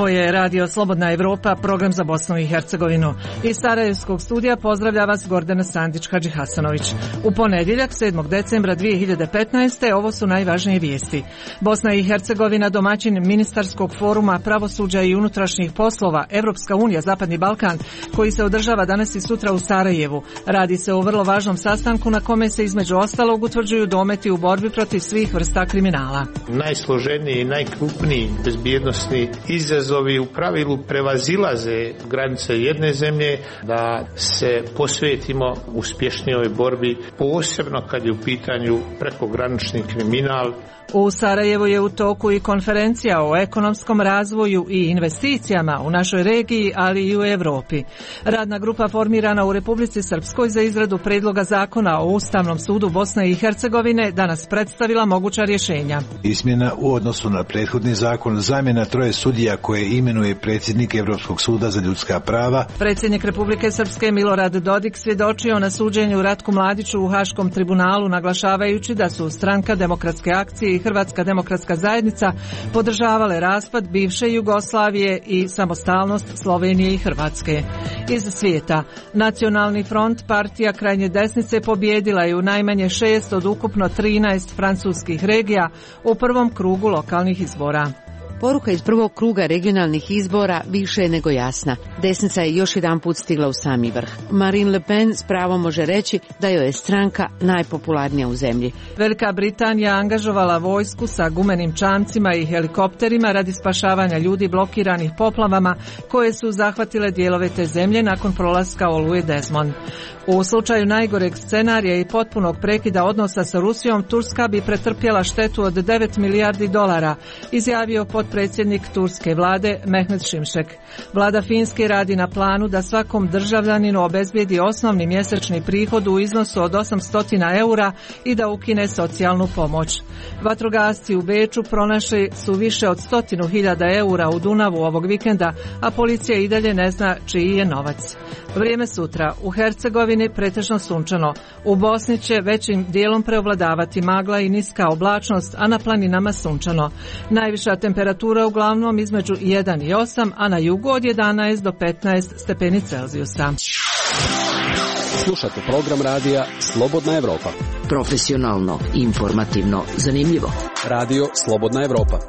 Ovo je Radio Slobodna Evropa, program za Bosnu i Hercegovinu. Iz Sarajevskog studija pozdravlja vas Gordana Sandić-Hadži Hasanović. U ponedjeljak, 7. decembra 2015. ovo su najvažnije vijesti. Bosna i Hercegovina, domaćin ministarskog foruma pravosuđa i unutrašnjih poslova Evropska unija, Zapadni Balkan, koji se održava danas i sutra u Sarajevu. Radi se o vrlo važnom sastanku na kome se između ostalog utvrđuju dometi u borbi protiv svih vrsta kriminala. Najsloženiji i najkrupniji bezbjednosni izazovi u pravilu prevazilaze granice jedne zemlje, da se posvetimo uspješnijoj borbi, posebno kad je u pitanju prekogranični kriminal. U Sarajevu je u toku i konferencija o ekonomskom razvoju i investicijama u našoj regiji, ali i u Europi. Radna grupa formirana u Republici Srpskoj za izradu predloga zakona o Ustavnom sudu Bosne i Hercegovine danas predstavila moguća rješenja. Izmjena u odnosu na prethodni zakon, zamjena 3 sudija koje imenuje predsjednik Europskog suda za ljudska prava. Predsjednik Republike Srpske Milorad Dodik svjedočio na suđenju Ratku Mladiću u Haškom tribunalu, naglašavajući da su Stranka demokratske akcije i Hrvatska demokratska zajednica podržavale raspad bivše Jugoslavije i samostalnost Slovenije i Hrvatske. Iz svijeta, Nacionalni front, partija krajnje desnice, pobijedila je u najmanje 6 od ukupno 13 francuskih regija u prvom krugu lokalnih izbora. Poruka iz prvog kruga regionalnih izbora više je nego jasna. Desnica je još jedanput stigla u sami vrh. Marine Le Pen s pravom može reći da joj je stranka najpopularnija u zemlji. Velika Britanija angažovala vojsku sa gumenim čamcima i helikopterima radi spašavanja ljudi blokiranih poplavama koje su zahvatile dijelove te zemlje nakon prolaska oluje Desmond. U slučaju najgoreg scenarija i potpunog prekida odnosa sa Rusijom, Turska bi pretrpjela štetu od 9 milijardi dolara, izjavio potpredsjednik turske vlade Mehmet Şimşek. Vlada Finske radi na planu da svakom državljaninu obezbijedi osnovni mjesečni prihod u iznosu od 800 eura i da ukine socijalnu pomoć. Vatrogasci u Beču pronašli su više od 100.000 eura u Dunavu ovog vikenda, a policija i dalje ne zna čiji je novac. Vrijeme sutra. U Hercegovini pretežno sunčano. U Bosni će većim dijelom preovladavati magla i niska oblačnost, a na planinama sunčano. Najviša temperatura uglavnom između 1 i 8, a na jugu od 11 do 15 stepeni Celzijusa. Slušate program radija Slobodna Evropa. Profesionalno, informativno, zanimljivo. Radio Slobodna Evropa.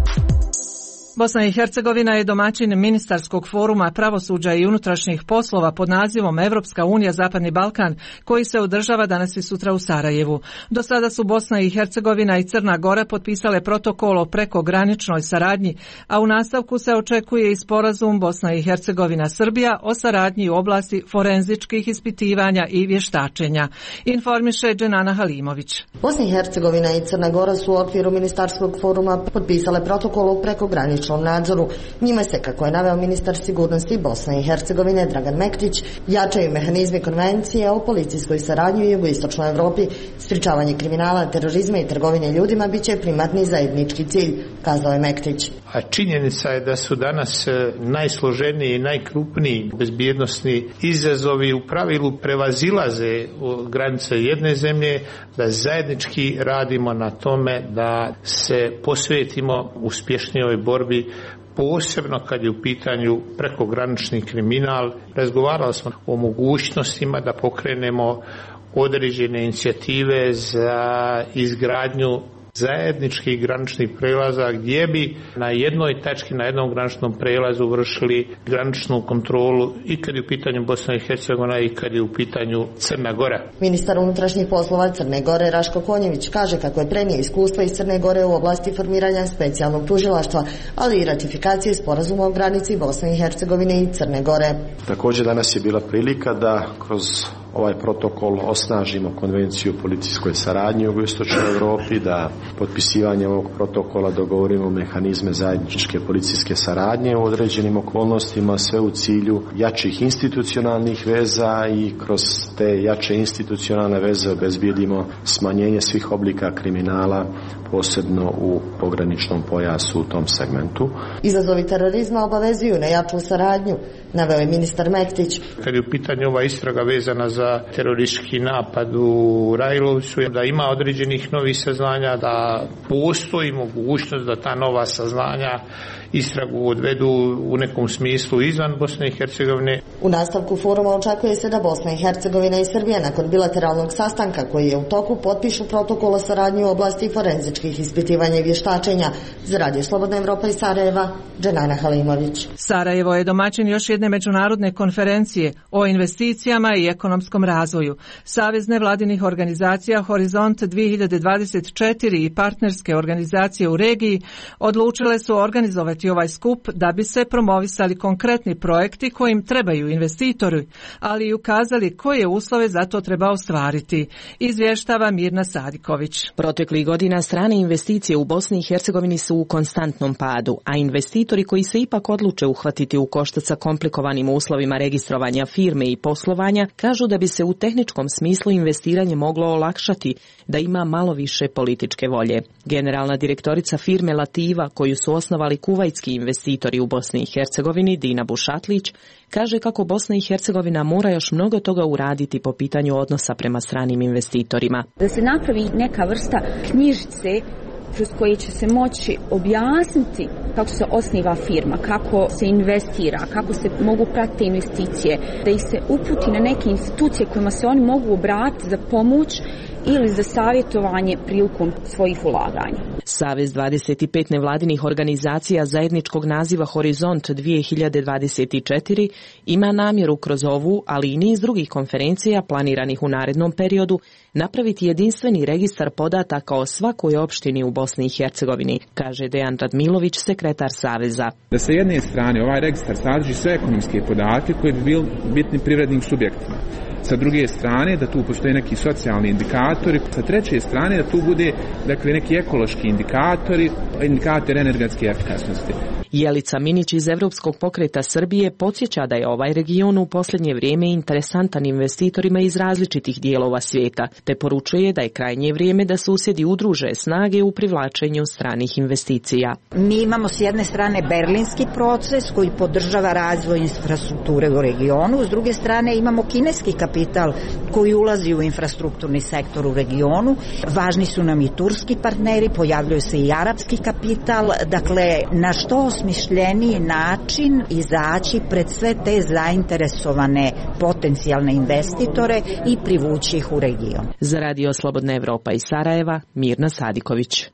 Bosna i Hercegovina je domaćin ministarskog foruma pravosuđa i unutrašnjih poslova pod nazivom Evropska unija, Zapadni Balkan, koji se održava danas i sutra u Sarajevu. Do sada su Bosna i Hercegovina i Crna Gora potpisale protokol o prekograničnoj saradnji, a u nastavku se očekuje i sporazum Bosna i Hercegovina-Srbija o saradnji u oblasti forenzičkih ispitivanja i vještačenja. Informiše Dženana Halimović. Bosna i Hercegovina i Crna Gora su u okviru ministarskog foruma potpisale protokol o prekograničnom nadzoru. Njime se, kako je naveo ministar sigurnosti Bosne i Hercegovine Dragan Mektić, jačaju mehanizmi konvencije o policijskoj saradnji u jugoistočnoj Evropi. Sprječavanje kriminala, terorizma i trgovine ljudima biće primarni zajednički cilj, kazao je Mektić. A činjenica je da su danas najsloženiji i najkrupniji bezbjednosni izazovi u pravilu prevazilaze granice jedne zemlje, da zajednički radimo na tome da se posvetimo uspješnijoj borbi, posebno kad je u pitanju prekogranični kriminal. Razgovarali smo o mogućnostima da pokrenemo određene inicijative za izgradnju zajedničkih graničnih prelaza gdje bi na jednoj tački, na jednom graničnom prelazu vršili graničnu kontrolu i kad je u pitanju Bosna i Hercegovina i kad je u pitanju Crna Gora. Ministar unutrašnjih poslova Crne Gore Raško Konjević kaže kako je prenio iskustva iz Crne Gore u oblasti formiranja specijalnog tužilaštva, ali i ratifikacije sporazuma o granici Bosne i Hercegovine i Crne Gore. Također danas je bila prilika da kroz ovaj protokol osnažimo konvenciju o policijskoj saradnji u jugoistočnoj Europi, da potpisivanjem ovog protokola dogovorimo mehanizme zajedničke policijske saradnje u određenim okolnostima, sve u cilju jačih institucionalnih veza i kroz te jače institucionalne veze obezbijedimo smanjenje svih oblika kriminala, posebno u pograničnom pojasu u tom segmentu. Izazovi terorizma obavezuju na jaču saradnju, naveo je ministar Mektić. Kad je u pitanju ova istraga vezana za teroristički napad u Rajlovcu, da ima određenih novih saznanja, da postoji mogućnost da ta nova saznanja istragu odvedu u nekom smislu izvan Bosne i Hercegovine. U nastavku foruma očekuje se da Bosna i Hercegovina i Srbija nakon bilateralnog sastanka koji je u toku potpišu protokol o saradnji u oblasti forenzičkih ispitivanja i vještačenja. Za Radio Slobodna Evropa iz Sarajeva, Dženana Halimović. Sarajevo je domaćin još jedne međunarodne konferencije o investicijama i ekonomskom razvoju. Savez nevladinih organizacija Horizont 2024 i partnerske organizacije u regiji odlučile su organizovati ovaj skup da bi se promovisali konkretni projekti kojim trebaju investitori, ali i ukazali koje uslove za to treba ostvariti. Izvještava Mirna Sadiković. Proteklih godina strane investicije u Bosni i Hercegovini su u konstantnom padu, a investitori koji se ipak odluče uhvatiti u koštac sa komplikovanim uslovima registrovanja firme i poslovanja kažu da bi se u tehničkom smislu investiranje moglo olakšati da ima malo više političke volje. Generalna direktorica firme Lativa, koju su osnovali kuvajtski investitori u Bosni i Hercegovini, Dina Bušatlić, kaže kako Bosna i Hercegovina mora još mnogo toga uraditi po pitanju odnosa prema stranim investitorima. Da se napravi neka vrsta knjižice kroz koje će se moći objasniti kako se osniva firma, kako se investira, kako se mogu pratiti investicije, da ih se uputi na neke institucije kojima se oni mogu obratiti za pomoć ili za savjetovanje prilikom svojih ulaganja. Savez 25 nevladinih organizacija zajedničkog naziva Horizont 2024 ima namjeru kroz ovu, ali i niz drugih konferencija planiranih u narednom periodu, napraviti jedinstveni registar podataka o svakoj opštini u Bosni i Hercegovini, kaže Dejan Radmilović, sekretar Saveza. Da sa jedne strane ovaj registar sadrži sve ekonomske podatke koji bi bili bitni privrednim subjektima. Sa druge strane da tu postoje neki socijalni indikatori, sa treće strane da tu bude neki ekološki indikatori energetske efikasnosti. Jelica Minić iz Evropskog pokreta Srbije podsjeća da je ovaj region u posljednje vrijeme interesantan investitorima iz različitih dijelova svijeta, te poručuje da je krajnje vrijeme da susjedi udruže snage u privlačenju stranih investicija. Mi imamo s jedne strane berlinski proces koji podržava razvoj infrastrukture u regionu, s druge strane imamo kineski kapital koji ulazi u infrastrukturni sektor u regionu. Važni su nam i turski partneri, pojavljuje se i arapski kapital, dakle na što osmišljeniji način izaći pred sve te zainteresovane potencijalne investitore i privući ih u region. Za Radio Slobodna Evropa iz Sarajeva, Mirna Sadiković.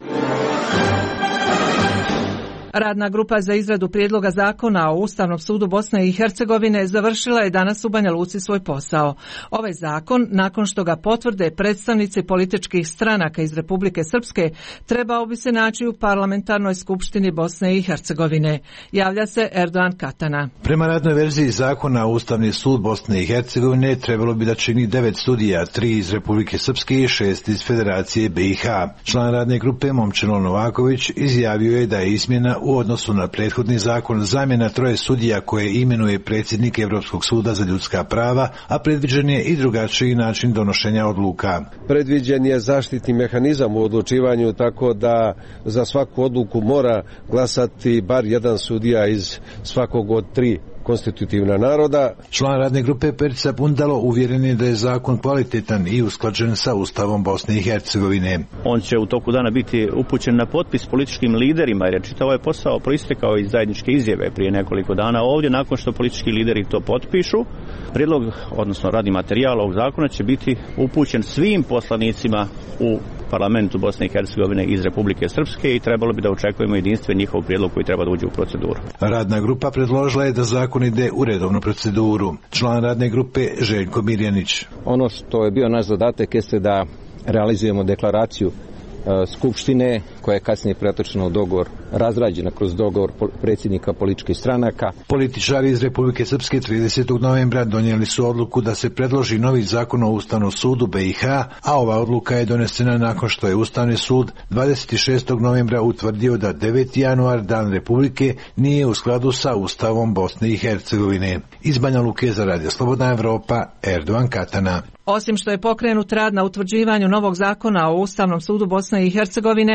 Radna grupa za izradu prijedloga zakona o Ustavnom sudu Bosne i Hercegovine završila je danas u Banja Luci svoj posao. Ovaj zakon, nakon što ga potvrde predstavnici političkih stranaka iz Republike Srpske, trebao bi se naći u parlamentarnoj skupštini Bosne i Hercegovine. Javlja se Erdogan Katana. Prema radnoj verziji zakona o Ustavni sud Bosne i Hercegovine trebalo bi da čini 9 sudija, 3 iz Republike Srpske i 6 iz Federacije BiH. Član radne grupe Momčilo Novaković izjavio je da je izmjena u odnosu na prethodni zakon zamjena 3 sudija koje imenuje predsjednik Evropskog suda za ljudska prava, a predviđen je i drugačiji način donošenja odluka. Predviđen je zaštitni mehanizam u odlučivanju, tako da za svaku odluku mora glasati bar jedan sudija iz svakog od 3 konstitutivna naroda. Član radne grupe Perica Bundalo uvjeren je da je zakon kvalitetan i usklađen sa Ustavom Bosne i Hercegovine. On će u toku dana biti upućen na potpis političkim liderima, jer čitav ovaj posao proistekao iz zajedničke izjave prije nekoliko dana ovdje. Nakon što politički lideri to potpišu, prijedlog, odnosno radni materijal ovog zakona će biti upućen svim poslanicima u parlamentu Bosne i Hercegovine iz Republike Srpske i trebalo bi da očekujemo jedinstven njihov prijedlog koji treba da uđe u proceduru. Radna grupa predložila je da zakon ide u redovnu proceduru. Član radne grupe Željko Mirjanić. Ono što je bio naš zadatak jeste da realizujemo deklaraciju Skupštine koja je kasnije pretočena u dogovor, razrađena kroz dogovor predsjednika političkih stranaka. Političari iz Republike Srpske 30. novembra donijeli su odluku da se predloži novi zakon o Ustavnom sudu BiH, a ova odluka je donesena nakon što je Ustavni sud 26. novembra utvrdio da 9. januar, Dan Republike, nije u skladu sa Ustavom Bosne i Hercegovine. Iz Banja Luke za Radio Slobodna Evropa, Erdogan Katana. Osim što je pokrenut rad na utvrđivanju novog zakona o Ustavnom sudu Bosne i Hercegovine,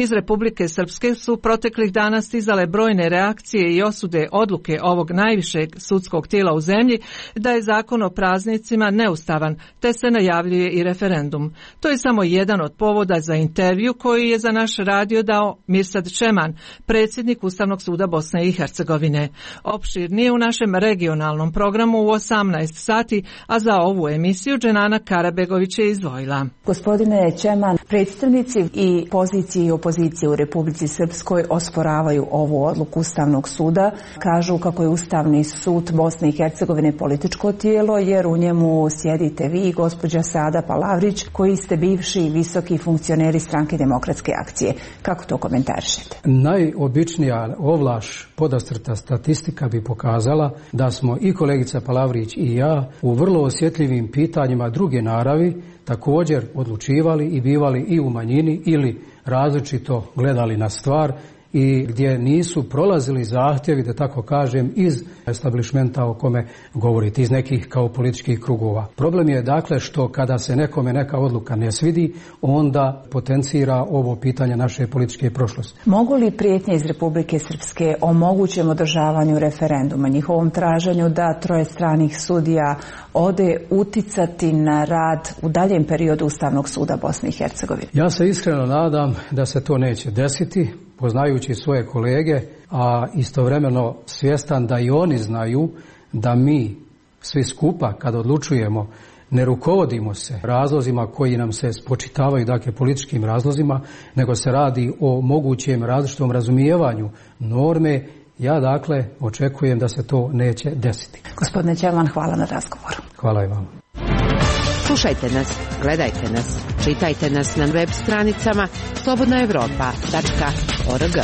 Iz Republike Srpske su proteklih dana stizale brojne reakcije i osude odluke ovog najvišeg sudskog tijela u zemlji da je zakon o praznicima neustavan, te se najavljuje i referendum. To je samo jedan od povoda za intervju koji je za naš radio dao Mirsad Čeman, predsjednik Ustavnog suda Bosne i Hercegovine. Opširnije u našem regionalnom programu u 18 sati, a za ovu emisiju Dženana Karabegović je izdvojila. Gospodine Čeman, predstavnici i pozicije i opozicije u Republici Srpskoj osporavaju ovu odluku Ustavnog suda. Kažu kako je Ustavni sud Bosne i Hercegovine političko tijelo, jer u njemu sjedite vi i gospođa Sada Palavrić, koji ste bivši visoki funkcioneri Stranke demokratske akcije. Kako to komentarišete? Najobičnija ovlaš podastrta statistika bi pokazala da smo i kolegica Palavrić i ja u vrlo osjetljivim pitanjima druge naravi također odlučivali i bivali i u manjini ili različito gledali na stvar i gdje nisu prolazili zahtjevi, da tako kažem, iz establishmenta o kome govorite, iz nekih kao političkih krugova. Problem je dakle što kada se nekome neka odluka ne svidi, onda potencira ovo pitanje naše političke prošlosti. Mogu li prijetnje iz Republike Srpske o mogućem održavanju referenduma, njihovom traženju da 3 stranih sudija ode uticati na rad u daljem periodu Ustavnog suda Bosne i Hercegovine? Ja se iskreno nadam da se to neće desiti, poznajući svoje kolege, a istovremeno svjestan da i oni znaju da mi svi skupa kad odlučujemo ne rukovodimo se razlozima koji nam se spočitavaju, dakle političkim razlozima, nego se radi o mogućem različitom razumijevanju norme. Ja dakle očekujem da se to neće desiti. Gospodine Čeman, hvala na razgovoru. Hvala i vam. Slušajte nas, gledajte nas, čitajte nas na web stranicama slobodnaevropa.org.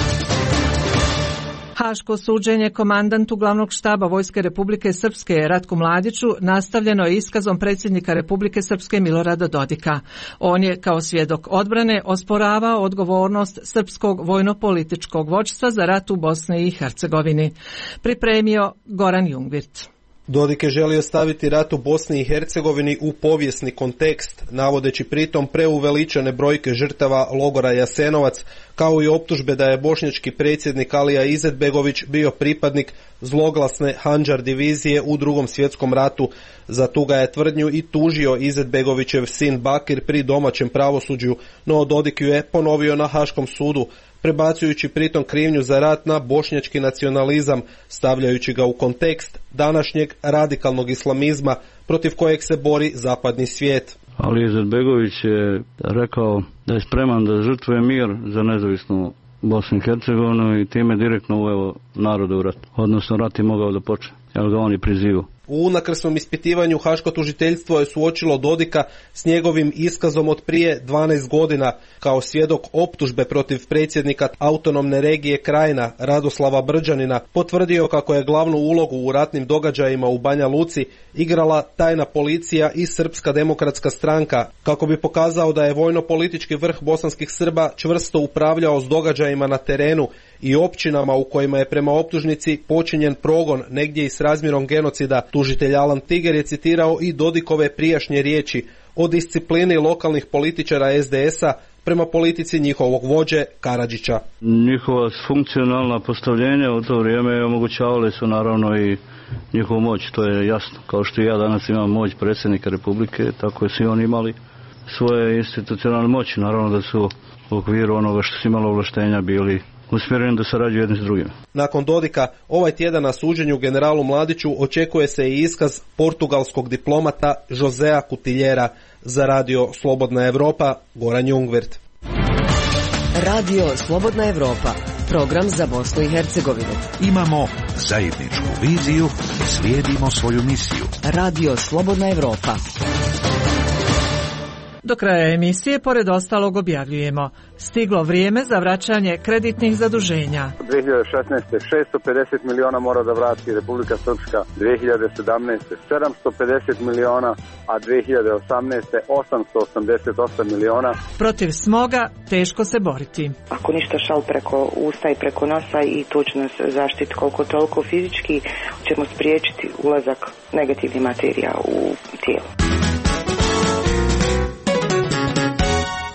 Haško suđenje komandantu glavnog štaba Vojske Republike Srpske Ratku Mladiću nastavljeno je iskazom predsjednika Republike Srpske Milorada Dodika. On je kao svjedok odbrane osporavao odgovornost srpskog vojno-političkog vođstva za rat u Bosni i Hercegovini. Pripremio Goran Jungvirt. Dodik je želio staviti rat u Bosni i Hercegovini u povijesni kontekst, navodeći pritom preuveličane brojke žrtava logora Jasenovac, kao i optužbe da je bošnjački predsjednik Alija Izetbegović bio pripadnik zloglasne Handžar divizije u Drugom svjetskom ratu. Za tu ga je tvrdnju i tužio Izetbegovićev sin Bakir pri domaćem pravosuđu, no Dodik ju je ponovio na Haškom sudu, prebacujući pritom krivnju za rat na bošnjački nacionalizam, stavljajući ga u kontekst današnjeg radikalnog islamizma protiv kojeg se bori zapadni svijet. Ali Izetbegović je rekao da je spreman da žrtvuje mir za nezavisnu Bosnu i Hercegovinu i time direktno uveo narodu u rat. Odnosno rat je mogao da počne, jer ga on je prizivao. U unakrsnom ispitivanju Haško tužiteljstvo je suočilo Dodika s njegovim iskazom od prije 12 godina kao svjedok optužbe protiv predsjednika autonomne regije Krajina Radoslava Brđanina. Potvrdio kako je glavnu ulogu u ratnim događajima u Banja Luci igrala tajna policija i Srpska demokratska stranka, kako bi pokazao da je vojno-politički vrh bosanskih Srba čvrsto upravljao s događajima na terenu i općinama u kojima je prema optužnici počinjen progon negdje i s razmjerom genocida. Tužitelj Alan Tiger je citirao i Dodikove prijašnje riječi o disciplini lokalnih političara SDS-a prema politici njihovog vođe Karadžića. Njihova funkcionalna postavljenja u to vrijeme omogućavali su naravno i njihovu moć, to je jasno. Kao što ja danas imam moć predsjednika Republike, tako je svi oni imali svoje institucionalne moći. Naravno da su u okviru onoga što su imali ovlaštenja bili usmjereni da sarađuju jedni s drugim. Nakon Dodika, ovaj tjedan na suđenju generalu Mladiću očekuje se i iskaz portugalskog diplomata Josea Cutiljera. Za radio Slobodna Evropa, Goran Jungvirt. Radio Slobodna Evropa, program za Bosnu i Hercegovinu. Imamo zajedničku viziju i slijedimo svoju misiju. Radio Slobodna Evropa. Do kraja emisije, pored ostalog, objavljujemo: stiglo vrijeme za vraćanje kreditnih zaduženja. 2016. 650 miliona mora da vrati Republika Srpska, 2017. 750 miliona, a 2018. 888 miliona. Protiv smoga teško se boriti. Ako ništa šal preko usta i preko nosa, i to će nas zaštiti koliko toliko fizički, ćemo spriječiti ulazak negativnih materija u tijelo.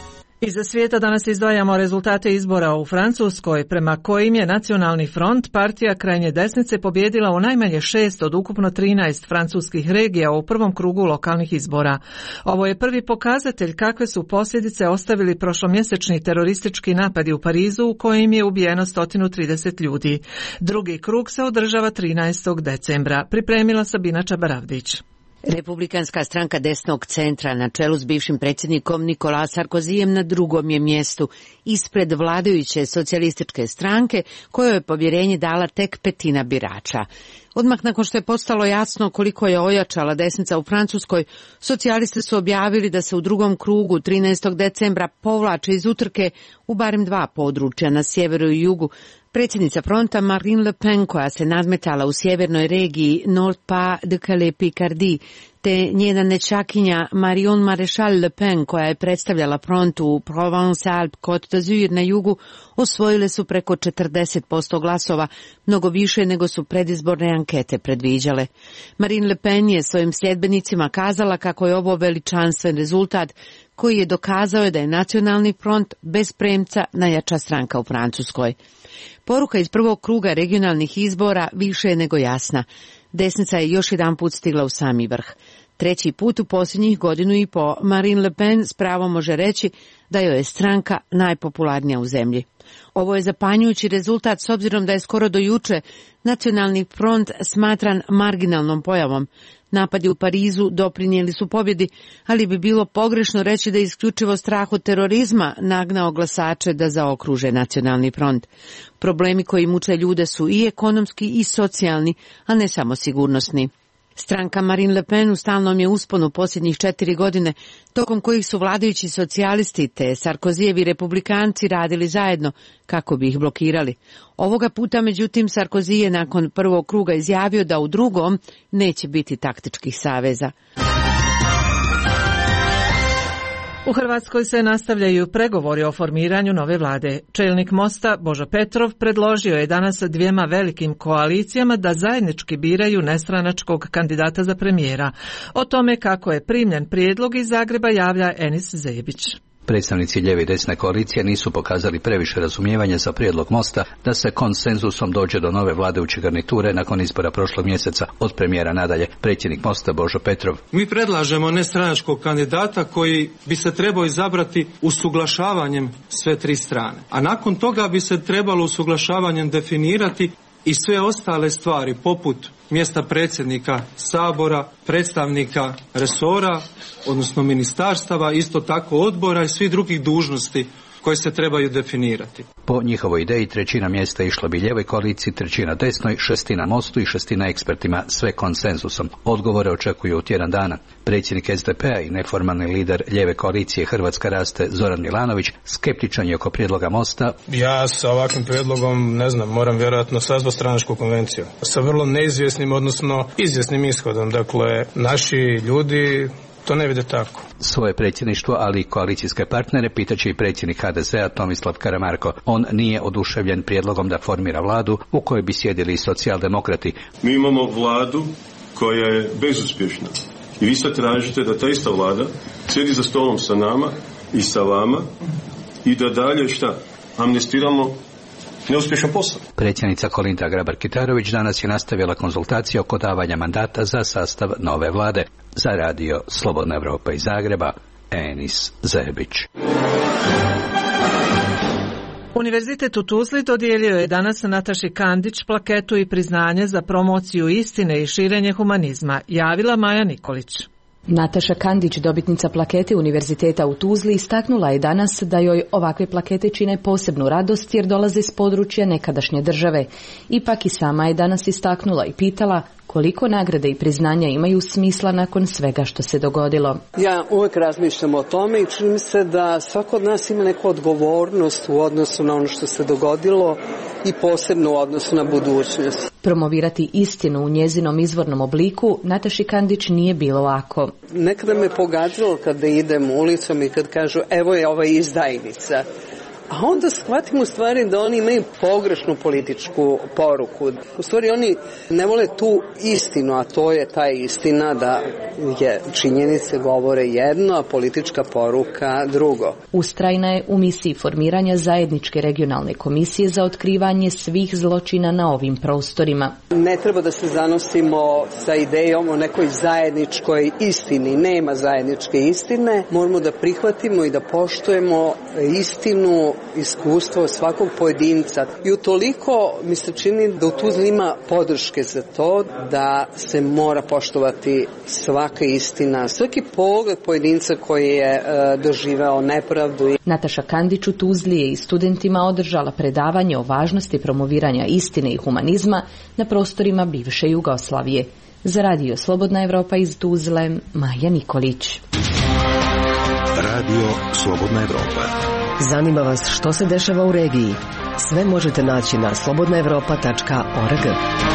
Iza svijeta danas izdvajamo rezultate izbora u Francuskoj, prema kojim je Nacionalni front, partija krajnje desnice, pobjedila u najmanje 6 od ukupno 13 francuskih regija u prvom krugu lokalnih izbora. Ovo je prvi pokazatelj kakve su posljedice ostavili prošlomjesečni teroristički napadi u Parizu u kojim je ubijeno 130 ljudi. Drugi krug se održava 13. decembra. Pripremila Sabina Čabaravdić. Republikanska stranka desnog centra na čelu s bivšim predsjednikom Nicolas Sarkozyjem na drugom je mjestu, ispred vladajuće socijalističke stranke kojoj je povjerenje dala tek petina birača. Odmah nakon što je postalo jasno koliko je ojačala desnica u Francuskoj, socijalisti su objavili da se u drugom krugu 13. decembra povlače iz utrke u barem 2 područja na sjeveru i jugu. Predsjednica fronta Marine Le Pen, koja se nadmetala u sjevernoj regiji Nord-Pas-de-Calais-Picardie, te njena nećakinja Marion Maréchal Le Pen, koja je predstavljala front u Provence-Alpes-Côte d'Azur na jugu, osvojile su preko 40% glasova, mnogo više nego su predizborne ankete predviđale. Marine Le Pen je svojim sljedbenicima kazala kako je ovo veličanstven rezultat koji je dokazao da je Nacionalni front bez premca najjača stranka u Francuskoj. Poruka iz prvog kruga regionalnih izbora više je nego jasna. Desnica je još jedanput stigla u sami vrh. Treći put u posljednjih godinu i po Marine Le Pen s pravom može reći da joj je stranka najpopularnija u zemlji. Ovo je zapanjujući rezultat s obzirom da je skoro do juče Nacionalni front smatran marginalnom pojavom. Napadi u Parizu doprinijeli su pobjedi, ali bi bilo pogrešno reći da je isključivo strah od terorizma nagnao glasače da zaokruže Nacionalni front. Problemi koji muče ljude su i ekonomski i socijalni, a ne samo sigurnosni. Stranka Marine Le Pen u stalnom je usponu posljednjih 4 godine, tokom kojih su vladajući socijalisti te Sarkozijevi republikanci radili zajedno kako bi ih blokirali. Ovoga puta, međutim, Sarkozy je nakon prvog kruga izjavio da u drugom neće biti taktičkih saveza. U Hrvatskoj se nastavljaju pregovori o formiranju nove vlade. Čelnik Mosta Božo Petrov predložio je danas 2 velikim koalicijama da zajednički biraju nestranačkog kandidata za premijera. O tome kako je primljen prijedlog iz Zagreba javlja Enis Zebić. Predstavnici lijeve i desne koalicije nisu pokazali previše razumijevanja za prijedlog Mosta da se konsenzusom dođe do nove vladajuće garniture nakon izbora prošlog mjeseca. Od premijera nadalje, predsjednik Mosta Božo Petrov. Mi predlažemo nestranačkog kandidata koji bi se trebao izabrati usuglašavanjem sve 3 strane. A nakon toga bi se trebalo usuglašavanjem definirati i sve ostale stvari poput mjesta predsjednika Sabora, predstavnika resora, odnosno ministarstava, isto tako odbora i svih drugih dužnosti koje se trebaju definirati. Po njihovoj ideji 1/3 mjesta išla bi lijevoj koaliciji, 1/3 desnoj, 1/6 Mostu i 1/6 ekspertima, sve konsenzusom. Odgovore očekuju u tjedan dana. Predsjednik SDP-a i neformalni lider lijeve koalicije Hrvatska raste Zoran Milanović skeptičan je oko prijedloga Mosta. Ja sa ovakvim prijedlogom, moram vjerojatno sazvati stranačku konvenciju. Sa vrlo neizvjesnim, odnosno izvjesnim ishodom. Dakle, naši ljudi to ne vide tako. Svoje predsjedništvo, ali i koalicijske partnere pitaće i predsjednik HDZ-a Tomislav Karamarko. On nije oduševljen prijedlogom da formira vladu u kojoj bi sjedili i socijaldemokrati. Mi imamo vladu koja je bezuspješna. I vi sad tražite da ta ista vlada sjedi za stolom sa nama i sa vama i da dalje amnestiramo neuspješan posao. Predsjednica Kolinda Grabar-Kitarović danas je nastavila konzultacije oko davanja mandata za sastav nove vlade. Za radio Slobodna Evropa iz Zagreba, Enis Zebić. Univerzitet u Tuzli dodijelio je danas Nataši Kandić plaketu i priznanje za promociju istine i širenje humanizma, javila Maja Nikolić. Nataša Kandić, dobitnica plakete Univerziteta u Tuzli, istaknula je danas da joj ovakve plakete čine posebnu radost jer dolaze s područja nekadašnje države. Ipak i sama je danas istaknula i pitala koliko nagrade i priznanja imaju smisla nakon svega što se dogodilo. Ja uvijek razmišljam o tome i čini mi se da svako od nas ima neku odgovornost u odnosu na ono što se dogodilo i posebno u odnosu na budućnost. Promovirati istinu u njezinom izvornom obliku Nataši Kandić nije bilo lako. Nekada me pogađalo kada idem ulicom i kad kažu evo je ova izdajnica. a onda shvatimo u stvari da oni imaju pogrešnu političku poruku. U stvari oni ne vole tu istinu, a to je ta istina da je činjenice govore jedno, a politička poruka drugo. Ustrajna je u misiji formiranja zajedničke regionalne komisije za otkrivanje svih zločina na ovim prostorima. Ne treba da se zanosimo sa idejom o nekoj zajedničkoj istini. Nema zajedničke istine. Moramo da prihvatimo i da poštujemo istinu, iskustvo svakog pojedinca. I utoliko mi se čini da u Tuzli ima podrške za to da se mora poštovati svaka istina, svaki pogled pojedinca koji je doživeo nepravdu. Nataša Kandić u Tuzli je i studentima održala predavanje o važnosti promoviranja istine i humanizma na prostorima bivše Jugoslavije. Za Radio Slobodna Evropa iz Tuzle, Maja Nikolić. Radio Slobodna Evropa. Zanima vas što se dešava u regiji? Sve možete naći na slobodnaevropa.org.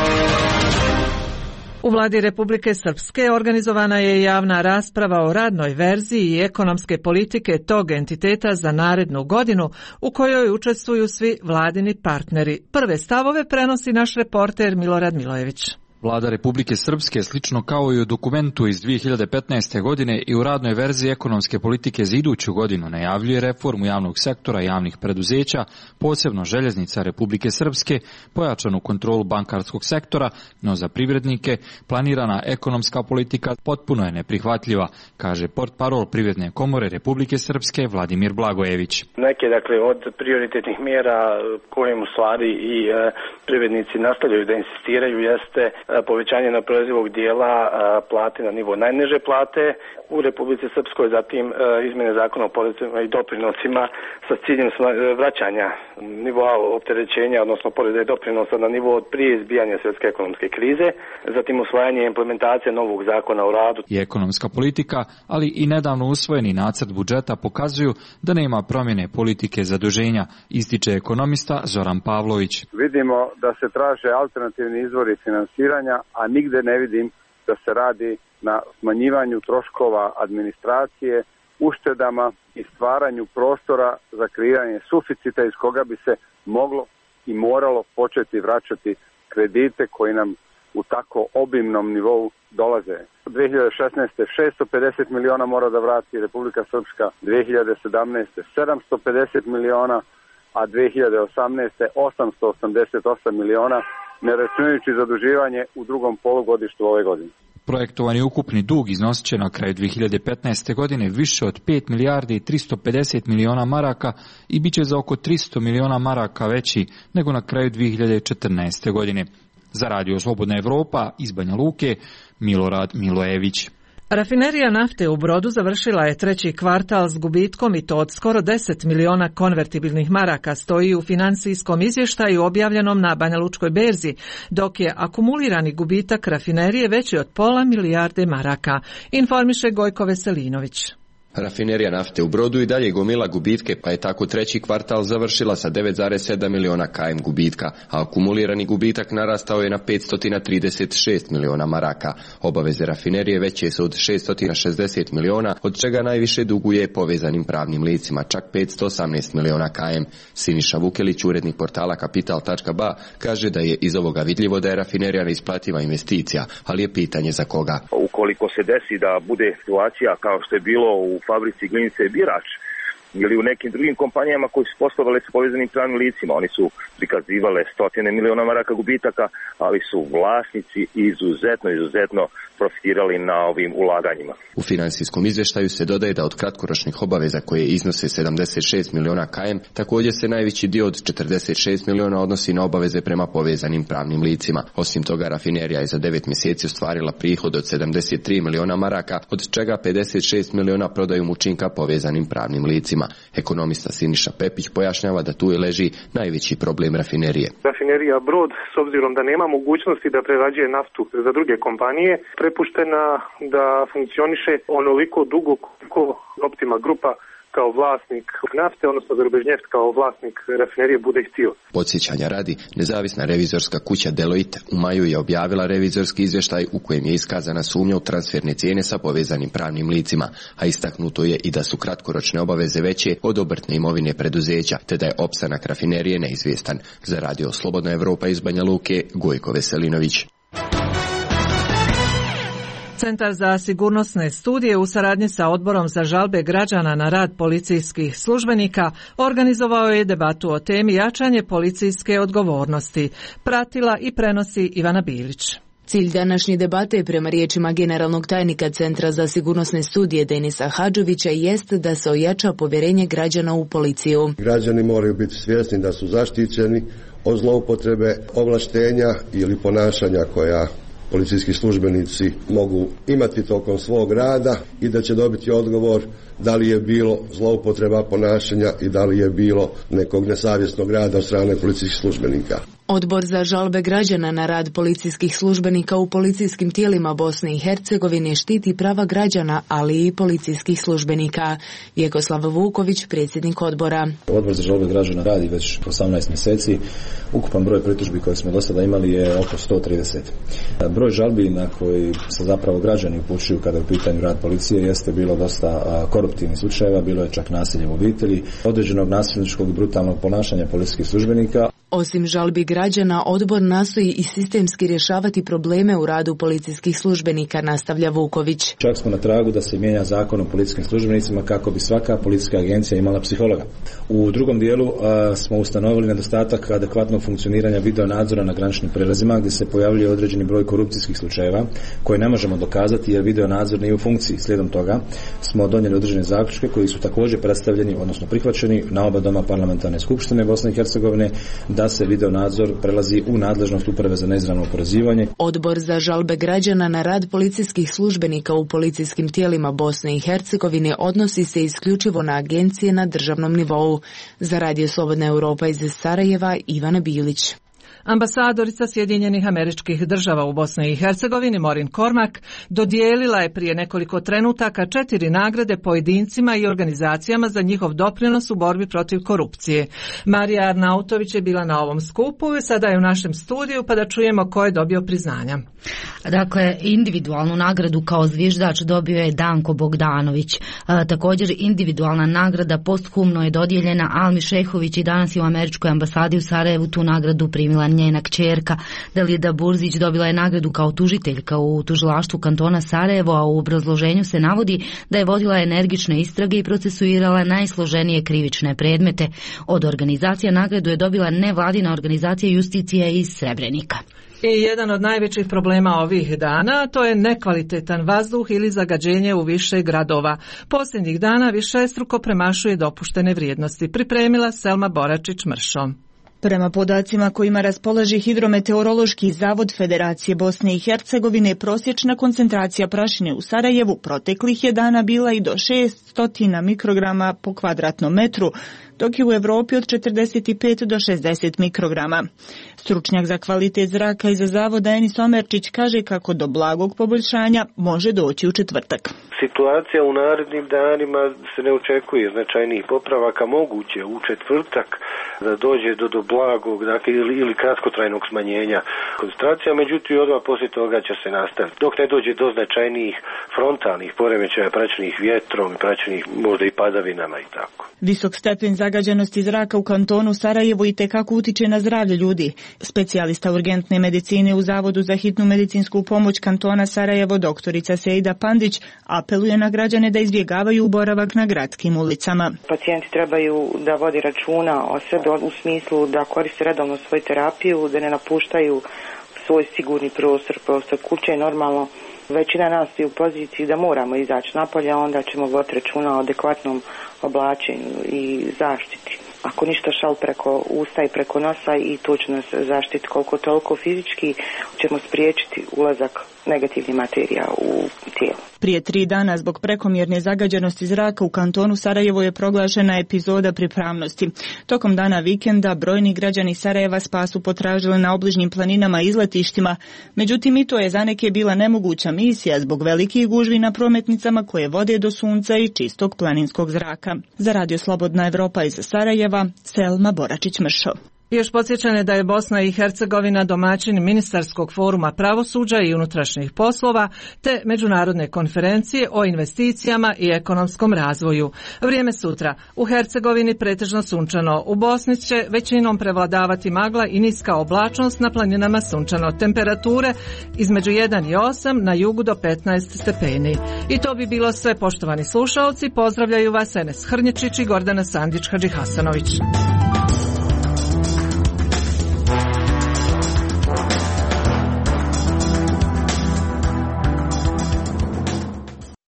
U vladi Republike Srpske organizovana je javna rasprava o radnoj verziji i ekonomske politike tog entiteta za narednu godinu u kojoj učestvuju svi vladini partneri. Prve stavove prenosi naš reporter Milorad Milojević. Vlada Republike Srpske, slično kao i u dokumentu iz 2015. godine i u radnoj verziji ekonomske politike za iduću godinu, najavljuje reformu javnog sektora i javnih preduzeća, posebno željeznica Republike Srpske, pojačanu kontrolu bankarskog sektora, no za privrednike planirana ekonomska politika potpuno je neprihvatljiva, kaže portparol Privredne komore Republike Srpske Vladimir Blagojević. Neke, od prioritetnih mjera kojim u stvari i privrednici nastavljaju da insistiraju jeste povećanje neoporezivog dijela plate na nivo najniže plate u Republici Srpskoj, zatim izmjene zakona o porezima i doprinosima sa ciljem vraćanja nivoa opterećenja, odnosno poreza i doprinosa na nivo od prije izbijanja svjetske ekonomske krize, zatim usvajanje i implementacija novog zakona o radu. I ekonomska politika, ali i nedavno usvojeni nacrt budžeta pokazuju da nema promjene politike zaduženja, ističe ekonomista Zoran Pavlović. Vidimo da se traže alternativni izvori finansiranja, a nigde ne vidim da se radi na smanjivanju troškova administracije, uštedama i stvaranju prostora za kreiranje suficita iz koga bi se moglo i moralo početi vraćati kredite koji nam u tako obimnom nivou dolaze. 2016. 650 miliona mora da vrati Republika Srpska, 2017. 750 miliona, a 2018. 888 miliona, ne računajući zaduživanje u drugom polugodištu ove godine. Projektovani ukupni dug iznosit će na kraju 2015. godine više od 5 milijardi i 350 miliona maraka i bit će za oko 300 miliona maraka veći nego na kraju 2014. godine. Za Radio Slobodna Evropa iz Banja Luke, Milorad Milojević. Rafinerija nafte u Brodu završila je treći kvartal s gubitkom i to od skoro 10 miliona konvertibilnih maraka, stoji u financijskom izvještaju objavljenom na Banjalučkoj berzi, dok je akumulirani gubitak rafinerije veći od pola milijarde maraka, informiše Gojko Veselinović. Rafinerija nafte u Brodu i dalje gomila gubitke, pa je tako treći kvartal završila sa 9,7 miliona km gubitka, a akumulirani gubitak narastao je na 536 miliona maraka. Obaveze rafinerije veće su od 660 miliona, od čega najviše duguje povezanim pravnim licima, čak 518 miliona km. Siniša Vukelić, urednik portala Kapital.ba, kaže da je iz ovoga vidljivo da je rafinerija neisplativa investicija, ali je pitanje za koga. Ukoliko se desi da bude situacija kao što je bilo u fabrici Glinice Birač ili u nekim drugim kompanijama koji su poslovale s povezanim pravnim licima, oni su prikazivale stotine miliona maraka gubitaka, ali su vlasnici izuzetno profitirali na ovim ulaganjima. U finansijskom izvještaju se dodaje da od kratkoročnih obaveza koje iznose 76 miliona km, također se najveći dio od 46 miliona odnosi na obaveze prema povezanim pravnim licima. Osim toga, rafinerija je za 9 mjeseci ostvarila prihod od 73 miliona maraka, od čega 56 miliona prodajom učinka povezanim pravnim licima. Ekonomista Siniša Pepić pojašnjava da tu je leži najveći problem rafinerije. Rafinerija Brod, s obzirom da nema mogućnosti da prerađuje naftu za druge kompanije, prepuštena da funkcioniše onoliko dugo koliko Optima grupa kao vlasnik nafte, odnosno Azerbejdžneft kao vlasnik rafinerije bude htio. Podsjećanja radi, nezavisna revizorska kuća Deloitte u maju je objavila revizorski izvještaj u kojem je iskazana sumnja u transferne cijene sa povezanim pravnim licima, a istaknuto je i da su kratkoročne obaveze veće od obrtne imovine preduzeća, te da je opstanak rafinerije neizvjestan. Za Radio Slobodna Evropa iz Banja Luke, Gojko Veselinović. Centar za sigurnosne studije u saradnji sa Odborom za žalbe građana na rad policijskih službenika organizovao je debatu o temi jačanje policijske odgovornosti. Pratila i prenosi Ivana Bilić. Cilj današnje debate, prema riječima generalnog tajnika Centra za sigurnosne studije Denisa Hadžovića, jest da se ojača povjerenje građana u policiju. Građani moraju biti svjesni da su zaštićeni od zloupotrebe ovlaštenja ili ponašanja koja policijski službenici mogu imati tokom svog rada i da će dobiti odgovor da li je bilo zloupotreba ponašanja i da li je bilo nekog nesavjesnog rada od strane policijskih službenika. Odbor za žalbe građana na rad policijskih službenika u policijskim tijelima Bosne i Hercegovine štiti prava građana, ali i policijskih službenika. Jegoslav Vuković, predsjednik odbora. Odbor za žalbe građana radi već 18 mjeseci. Ukupan broj pritužbi koje smo do sada imali je oko 130. Broj žalbi na koji se zapravo građani upućuju kada je u pitanju rad policije jeste bilo dosta koruptivnih slučajeva, bilo je čak nasilje u obitelji, određenog nasilničkog i brutalnog ponašanja policijskih službenika. Osim žalbi građana, odbor nastoji i sistemski rješavati probleme u radu policijskih službenika, nastavlja Vuković. Čak smo na tragu da se mijenja zakon o policijskim službenicima kako bi svaka policijska agencija imala psihologa. U drugom dijelu smo ustanovili nedostatak adekvatnog funkcioniranja video nadzora na graničnim prelazima gdje se pojavljuje određeni broj korupcijskih slučajeva koje ne možemo dokazati jer video nadzor nije u funkciji. Slijedom toga smo donijeli određene zaključke koji su također predstavljeni, odnosno prihvaćeni na oba doma parlamentarne skupštine Bosne i Hercegovine, da se video nadzor prelazi u nadležnost Uprave za neizravno oporezivanje. Odbor za žalbe građana na rad policijskih službenika u policijskim tijelima Bosne i Hercegovine odnosi se isključivo na agencije na državnom nivou. Za Radio Slobodna Europa iz Sarajeva, Ivana Bilić. Ambasadorica Sjedinjenih Američkih Država u Bosni i Hercegovini Maureen Cormack dodijelila je prije nekoliko trenutaka 4 nagrade pojedincima i organizacijama za njihov doprinos u borbi protiv korupcije. Marija Arnautović je bila na ovom skupu i sada je u našem studiju pa da čujemo ko je dobio priznanja. Dakle, individualnu nagradu kao zviždač dobio je Danko Bogdanović. Također individualna nagrada posthumno je dodijeljena Almi Šehović i danas je u Američkoj ambasadi u Sarajevu tu nagradu primila njena kćerka. Delida Burzić dobila je nagradu kao tužiteljka u tužilaštvu kantona Sarajevo, a u obrazloženju se navodi da je vodila energične istrage i procesuirala najsloženije krivične predmete. Od organizacija nagradu je dobila nevladina organizacija Justicija iz Srebrenika. I jedan od najvećih problema ovih dana to je nekvalitetan vazduh ili zagađenje u više gradova. Posljednjih dana višestruko premašuje dopuštene vrijednosti. Pripremila Selma Boračić-Mršo. Prema podacima kojima raspolaže Hidrometeorološki zavod Federacije Bosne i Hercegovine, prosječna koncentracija prašine u Sarajevu proteklih je dana bila i do 600 mikrograma po kvadratnom metru, dok je u Europi od 45 do 60 mikrograma. Stručnjak za kvalitet zraka iza zavoda Enis Omerčić kaže kako do blagog poboljšanja može doći u četvrtak. Situacija u narednim danima se ne očekuje značajnijih popravaka, moguće u četvrtak da dođe do blagog, dakle, ili kratkotrajnog smanjenja koncentracija, međutim odmah poslije toga će se nastaviti. Dok ne dođe do značajnijih frontalnih poremećaja praćenih vjetrom, praćenih možda i padavinama i tako. Visok stepen zagađenosti zraka u kantonu Sarajevo itekako utiče na zdravlje ljudi. Specijalista urgentne medicine u Zavodu za hitnu medicinsku pomoć kantona Sarajevo, doktorica Seida Pandić, apeluje na građane da izbjegavaju boravak na gradskim ulicama. Pacijenti trebaju da vodi računa o sebi u smislu da koriste redovno svoju terapiju, da ne napuštaju svoj sigurni prostor kuće. Normalno, većina nas je u poziciji da moramo izaći napolje, onda ćemo voditi računa o adekvatnom oblačenju i zaštiti. Ako ništa šal preko usta i preko nosa i to će nas zaštiti koliko toliko fizički, ćemo spriječiti ulazak negativnih materija u tijelu. Prije 3 dana zbog prekomjerne zagađenosti zraka u kantonu Sarajevo je proglašena epizoda pripravnosti. Tokom dana vikenda brojni građani Sarajeva spas su potražili na obližnjim planinama i izletištima, međutim i to je za neke bila nemoguća misija zbog velikih gužvi na prometnicama koje vode do sunca i čistog planinskog zraka. Za Radio Slobodna Evropa iz Sarajeva, Selma Boračić-Mršo. Još podsjećane da je Bosna i Hercegovina domaćin ministarskog foruma pravosuđa i unutrašnjih poslova te međunarodne konferencije o investicijama i ekonomskom razvoju. Vrijeme sutra. U Hercegovini pretežno sunčano. U Bosni će većinom prevladavati magla i niska oblačnost, na planinama sunčano. Temperature između 1 i 8, na jugu do 15 stepeni. I to bi bilo sve, poštovani slušaoci. Pozdravljaju vas Enes Hrnječić i Gordana Sandić-Hadžihasanović.